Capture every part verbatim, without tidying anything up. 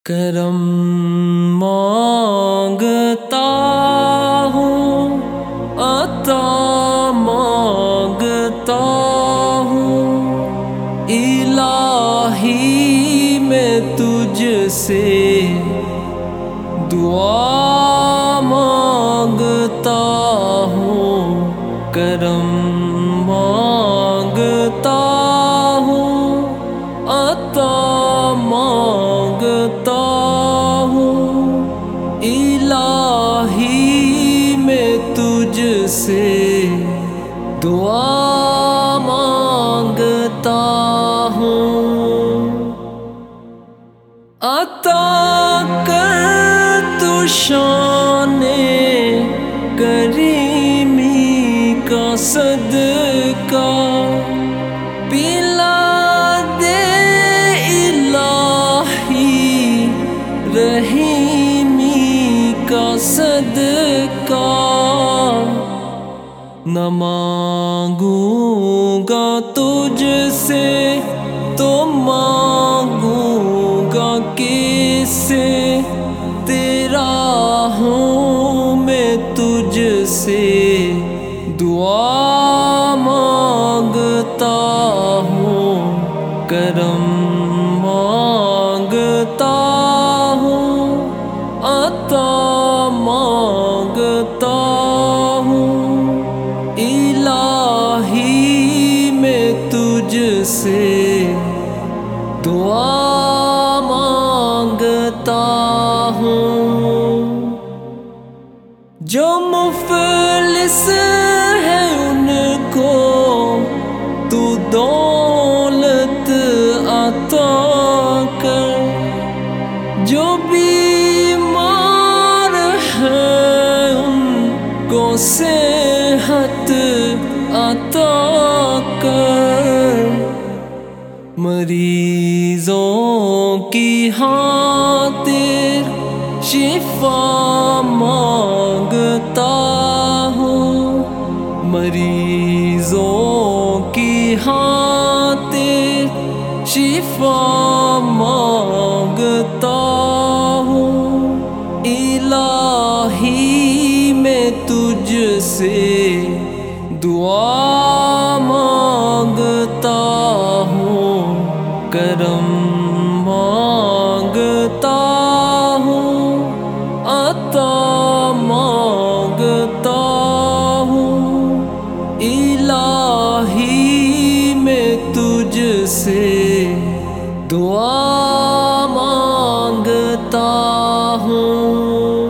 کرم مانگتا ہوں، عطا مانگتا ہوں، الہی میں تجھ سے دعا مانگتا ہوں، کرم مانگتا ہوں، عطا مانگتا ہوں، الہی میں تجھ سے دعا مانگتا ہوں۔ عطا کر تو شان کریمی کا صدقہ، پلا دے الہی رحیمی کا صدقہ، نہ مانگوں گا تجھ سے تو مانگوں گا کس سے، تیرا ہوں میں تجھ سے دعا مانگتا ہوں، کرم مانگتا ہوں، عطا مانگتا ہوں، الہی میں تجھ سے دعا مانگتا ہوں۔ جو مفلس ہے ان کو تو دولت عطا کر، جو بیمار ہے ان کو صحت عطا کر، مریضوں کی خاطر شفا مانگتا ہوں، مریضوں کی خاطر شفا مانگتا ہوں، الہی میں تجھ سے دعا مانگتا ہوں، کرم مانگتا ہوں، عطا مانگتا ہوں، الہی میں تجھ سے دعا مانگتا ہوں۔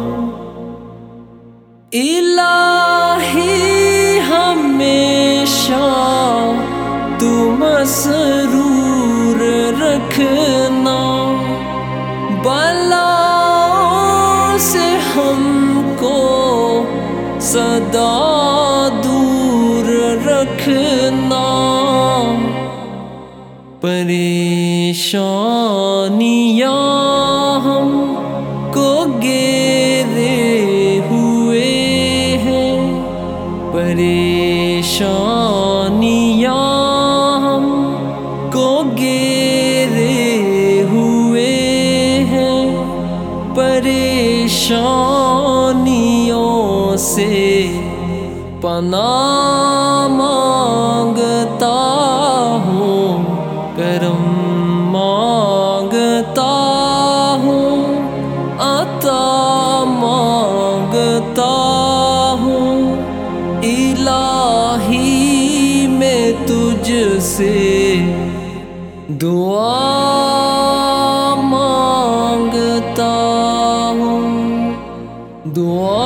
الہی ہمیشہ تو مسرور رکھنا، بلاؤں سے ہم کو سدا دور رکھنا، پریشانیاں ہم کو گھیرے ہوئے ہیں، پریشانیاں ہم کو گھیرے ہوئے ہیں، پریشانیوں سے پناہ مانگتا ہوں، کرم مانگتا ہوں، عطا مانگتا ہوں، الہی میں تجھ سے دعا مانگتا ہوں، دعا